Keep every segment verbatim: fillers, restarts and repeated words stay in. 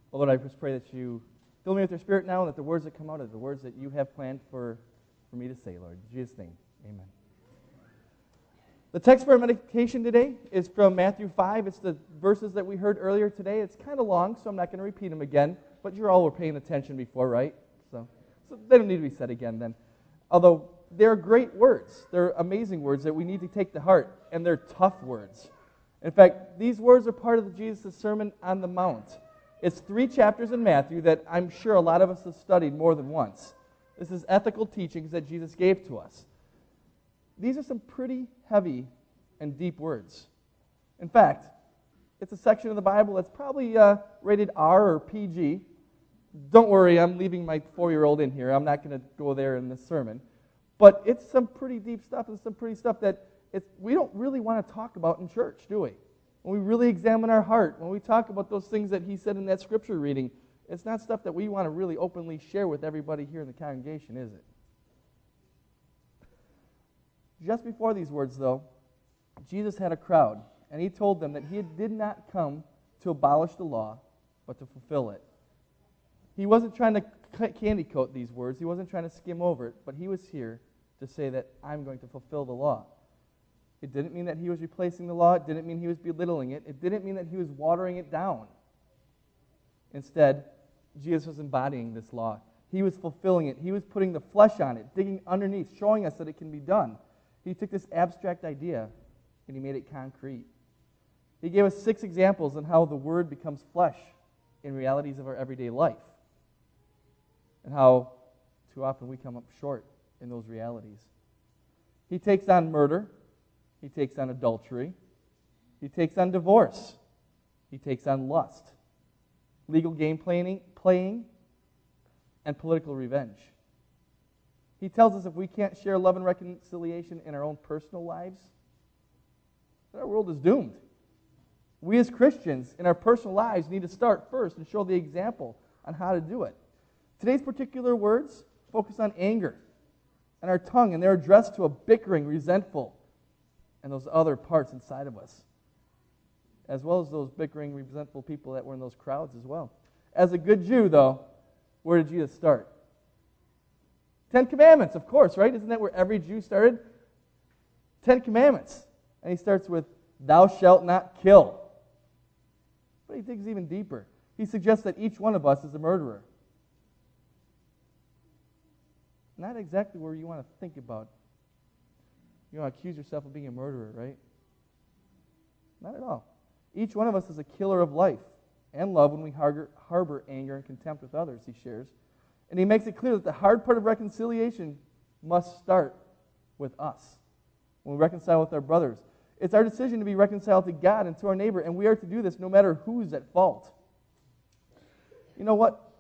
Well, Lord, I just pray that you fill me with your Spirit now and that the words that come out are the words that you have planned for, for me to say, Lord. In Jesus' name, amen. The text for our meditation today is from Matthew five. It's the verses that we heard earlier today. It's kind of long, so I'm not going to repeat them again, but you all were paying attention before, right? So, so they don't need to be said again then. Although they're great words. They're amazing words that we need to take to heart, and they're tough words. In fact, these words are part of Jesus' Sermon on the Mount. It's three chapters in Matthew that I'm sure a lot of us have studied more than once. This is ethical teachings that Jesus gave to us. These are some pretty heavy and deep words. In fact, it's a section of the Bible that's probably uh, rated R or P G. Don't worry, I'm leaving my four-year-old in here. I'm not going to go there in this sermon. But it's some pretty deep stuff and some pretty stuff that it's, we don't really want to talk about in church, do we? When we really examine our heart, when we talk about those things that he said in that scripture reading, it's not stuff that we want to really openly share with everybody here in the congregation, is it? Just before these words, though, Jesus had a crowd, and he told them that he did not come to abolish the law, but to fulfill it. He wasn't trying to candy coat these words. He wasn't trying to skim over it, but he was here to say that I'm going to fulfill the law. It didn't mean that he was replacing the law. It didn't mean he was belittling it. It didn't mean that he was watering it down. Instead, Jesus was embodying this law. He was fulfilling it. He was putting the flesh on it, digging underneath, showing us that it can be done. He took this abstract idea and he made it concrete. He gave us six examples on how the Word becomes flesh in realities of our everyday life, and how too often we come up short in those realities. He takes on murder. He takes on adultery. He takes on divorce. He takes on lust, legal game playing, playing, and political revenge. He tells us if we can't share love and reconciliation in our own personal lives, then our world is doomed. We as Christians in our personal lives need to start first and show the example on how to do it. Today's particular words focus on anger and our tongue, and they're addressed to a bickering, resentful, and those other parts inside of us, as well as those bickering, resentful people that were in those crowds as well. As a good Jew, though, where did Jesus start? Ten Commandments, of course, right? Isn't that where every Jew started? Ten Commandments. And he starts with, thou shalt not kill. But he digs even deeper. He suggests that each one of us is a murderer. Not exactly where you want to think about. You want to accuse yourself of being a murderer, right? Not at all. Each one of us is a killer of life and love when we harbor, harbor anger and contempt with others, he shares. And he makes it clear that the hard part of reconciliation must start with us. When we reconcile with our brothers, it's our decision to be reconciled to God and to our neighbor, and we are to do this no matter who's at fault. You know what?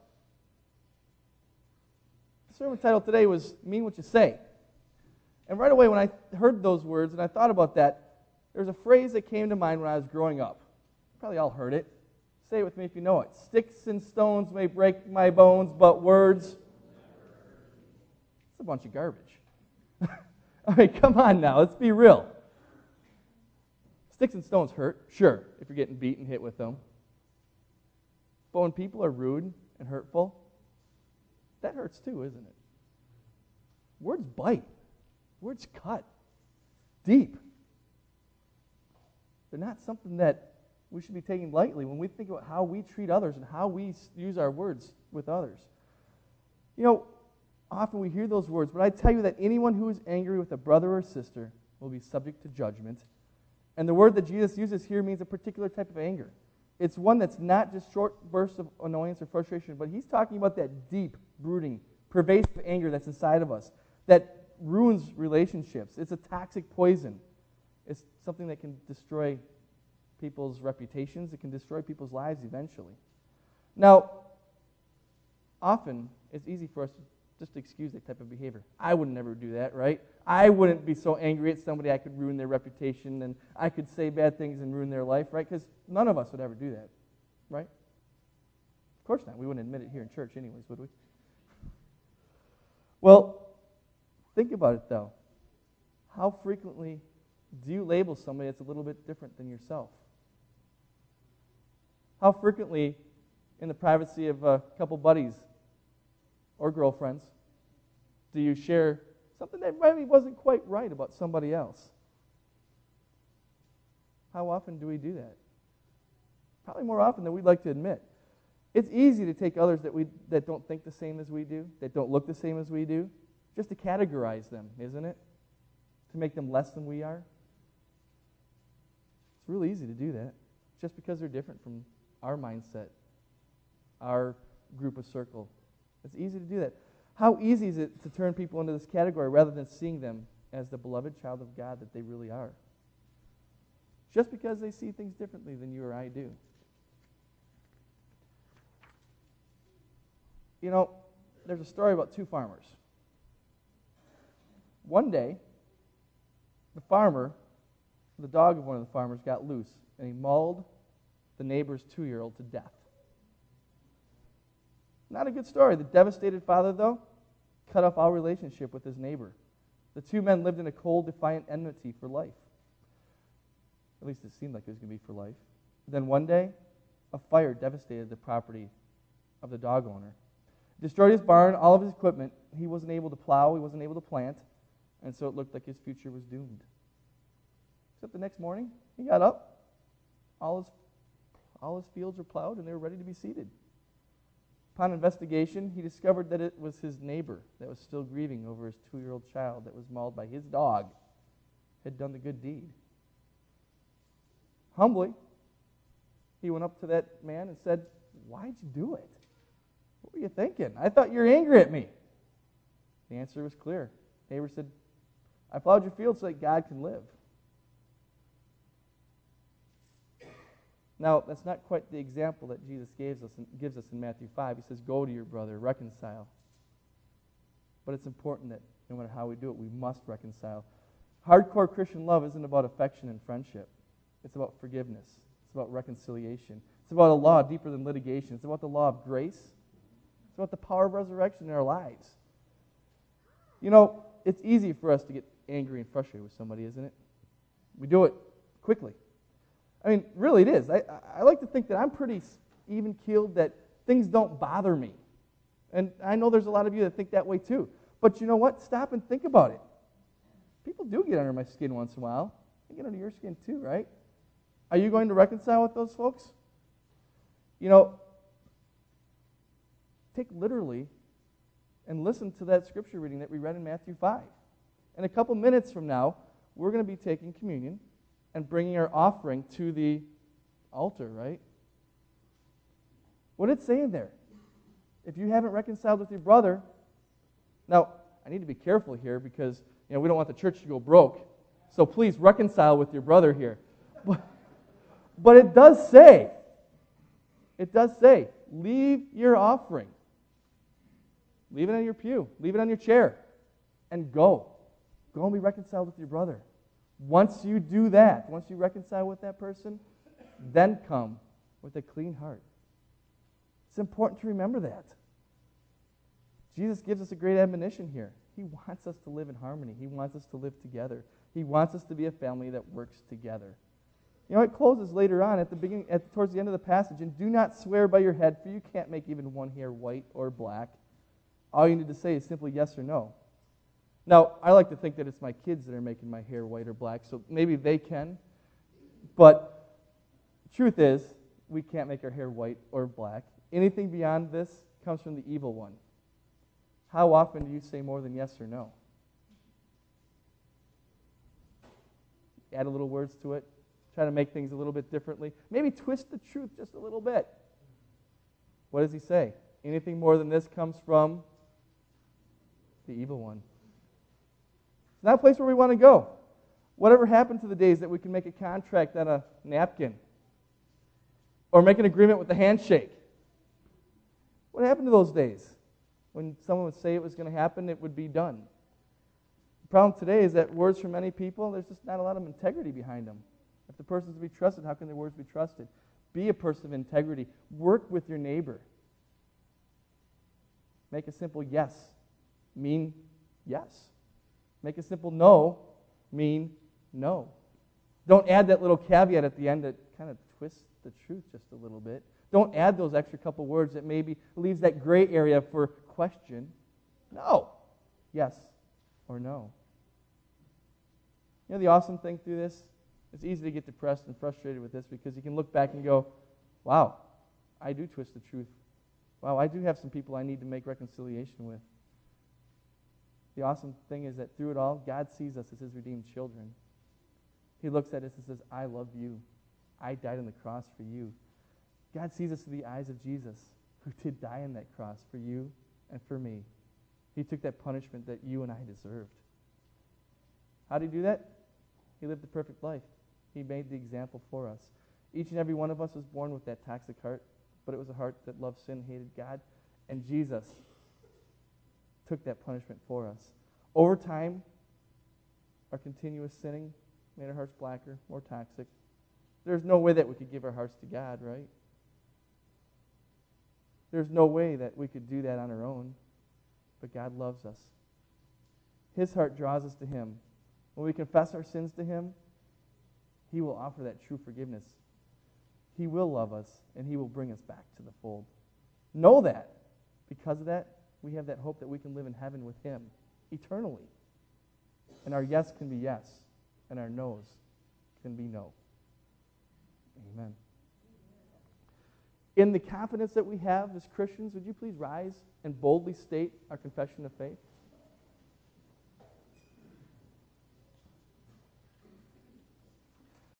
The sermon title today was Mean What You Say. And right away when I heard those words and I thought about that, there's a phrase that came to mind when I was growing up. Probably all heard it. Say it with me if you know it. Sticks and stones may break my bones, but words... It's a bunch of garbage. I mean, come on now, let's be real. Sticks and stones hurt, sure, if you're getting beat and hit with them. But when people are rude and hurtful, that hurts too, isn't it? Words bite. Words cut. Deep. They're not something that we should be taking lightly when we think about how we treat others and how we use our words with others. You know, often we hear those words, but I tell you that anyone who is angry with a brother or sister will be subject to judgment. And the word that Jesus uses here means a particular type of anger. It's one that's not just short bursts of annoyance or frustration, but he's talking about that deep, brooding, pervasive anger that's inside of us that ruins relationships. It's a toxic poison. It's something that can destroy people's reputations. It can destroy people's lives eventually. Now, often it's easy for us to just excuse that type of behavior. I would never do that, right? I wouldn't be so angry at somebody I could ruin their reputation and I could say bad things and ruin their life, right? Because none of us would ever do that, right? Of course not. We wouldn't admit it here in church anyways, would we? Well, think about it though. How frequently do you label somebody that's a little bit different than yourself? How frequently in the privacy of a couple buddies or girlfriends, do you share something that maybe wasn't quite right about somebody else? How often do we do that? Probably more often than we'd like to admit. It's easy to take others that we that don't think the same as we do, that don't look the same as we do, just to categorize them, isn't it? To make them less than we are. It's really easy to do that, just because they're different from our mindset, our group of circle. It's easy to do that. How easy is it to turn people into this category rather than seeing them as the beloved child of God that they really are? Just because they see things differently than you or I do. You know, there's a story about two farmers. One day, the farmer, the dog of one of the farmers, got loose, and he mauled the neighbor's two-year-old to death. Not a good story. The devastated father, though, cut off all relationship with his neighbor. The two men lived in a cold, defiant enmity for life. At least it seemed like it was going to be for life. Then one day, a fire devastated the property of the dog owner. It destroyed his barn, all of his equipment. He wasn't able to plow, he wasn't able to plant, and so it looked like his future was doomed. Except the next morning, he got up, all his, all his fields were plowed, and they were ready to be seeded. Upon investigation, he discovered that it was his neighbor that was still grieving over his two-year-old child that was mauled by his dog, had done the good deed. Humbly, he went up to that man and said, "Why'd you do it? What were you thinking? I thought you were angry at me." The answer was clear. The neighbor said, "I plowed your field so that God can live." Now, that's not quite the example that Jesus gives us, gives us in Matthew five. He says, "Go to your brother, reconcile." But it's important that no matter how we do it, we must reconcile. Hardcore Christian love isn't about affection and friendship. It's about forgiveness. It's about reconciliation. It's about a law deeper than litigation. It's about the law of grace. It's about the power of resurrection in our lives. You know, it's easy for us to get angry and frustrated with somebody, isn't it? We do it quickly. I mean, really it is. I, I like to think that I'm pretty even-keeled, that things don't bother me. And I know there's a lot of you that think that way too. But you know what? Stop and think about it. People do get under my skin once in a while. They get under your skin too, right? Are you going to reconcile with those folks? You know, take literally and listen to that scripture reading that we read in Matthew five. In a couple minutes from now, we're going to be taking communion and bringing our offering to the altar, right? What did it say in there? If you haven't reconciled with your brother, now, I need to be careful here because, you know, we don't want the church to go broke. So please reconcile with your brother here. But, but it does say, it does say, leave your offering. Leave it on your pew. Leave it on your chair. And go. Go and be reconciled with your brother. Once you do that, once you reconcile with that person, then come with a clean heart. It's important to remember that. Jesus gives us a great admonition here. He wants us to live in harmony. He wants us to live together. He wants us to be a family that works together. You know, it closes later on at the beginning, at, towards the end of the passage, and do not swear by your head, for you can't make even one hair white or black. All you need to say is simply yes or no. Now, I like to think that it's my kids that are making my hair white or black, so maybe they can. But truth is, we can't make our hair white or black. Anything beyond this comes from the evil one. How often do you say more than yes or no? Add a little words to it. Try to make things a little bit differently. Maybe twist the truth just a little bit. What does he say? Anything more than this comes from the evil one. It's not a place where we want to go. Whatever happened to the days that we can make a contract on a napkin or make an agreement with a handshake? What happened to those days? When someone would say it was going to happen, it would be done. The problem today is that words from many people, there's just not a lot of integrity behind them. If the person's to be trusted, how can their words be trusted? Be a person of integrity. Work with your neighbor. Make a simple yes mean yes. Make a simple no mean no. Don't add that little caveat at the end that kind of twists the truth just a little bit. Don't add those extra couple words that maybe leaves that gray area for question. No. Yes or no. You know the awesome thing through this? It's easy to get depressed and frustrated with this because you can look back and go, wow, I do twist the truth. Wow, I do have some people I need to make reconciliation with. The awesome thing is that through it all, God sees us as his redeemed children. He looks at us and says, I love you. I died on the cross for you. God sees us through the eyes of Jesus, who did die on that cross for you and for me. He took that punishment that you and I deserved. How did he do that? He lived the perfect life. He made the example for us. Each and every one of us was born with that toxic heart, but it was a heart that loved sin, hated God, and Jesus took that punishment for us. Over time, our continuous sinning made our hearts blacker, more toxic. There's no way that we could give our hearts to God, right? There's no way that we could do that on our own, but God loves us. His heart draws us to him. When we confess our sins to him, he will offer that true forgiveness. He will love us, and he will bring us back to the fold. Know that. Because of that, we have that hope that we can live in heaven with him eternally. And our yes can be yes, and our no's can be no. Amen. In the confidence that we have as Christians, would you please rise and boldly state our confession of faith?